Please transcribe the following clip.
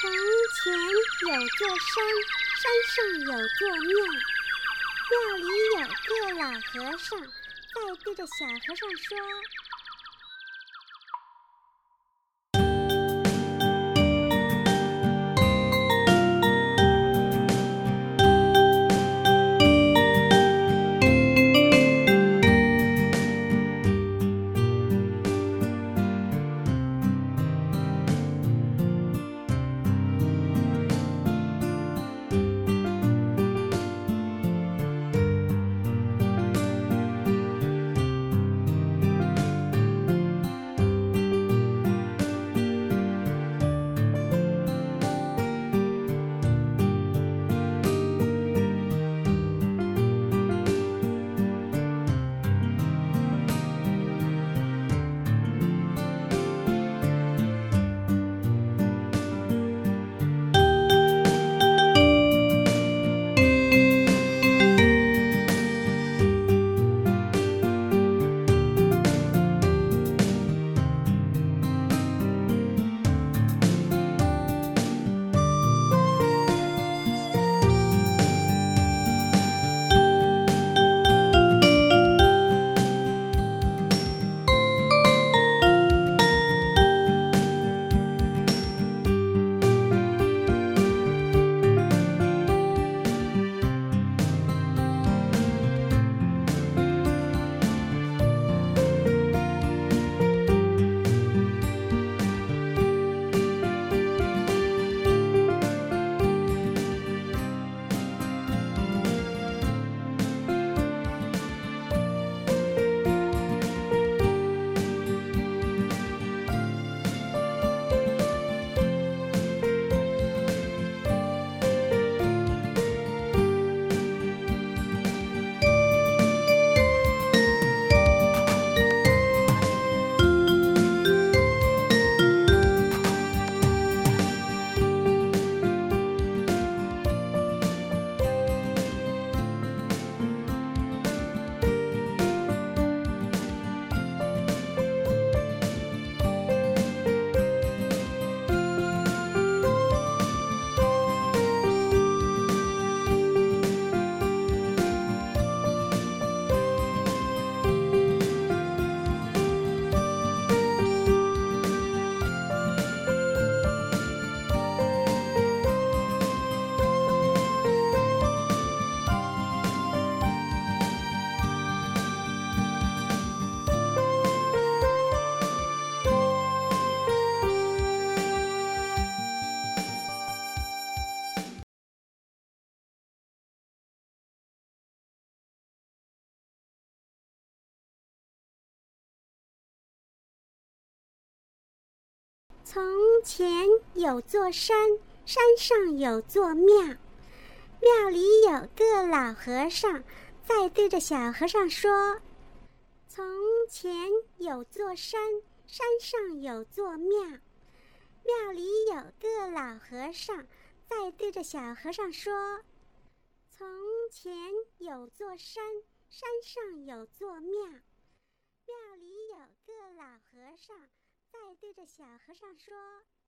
从前有座山，山上有座庙，庙里有个老和尚，在对着小和尚说。从前有座山，山上有座庙，庙里有个老和尚，在对着小和尚说。从前有座山，山上有座庙，庙里有个老和尚，在对着小和尚说。从前有座山，山上有座庙，庙里有个老和尚，在对着小和尚说。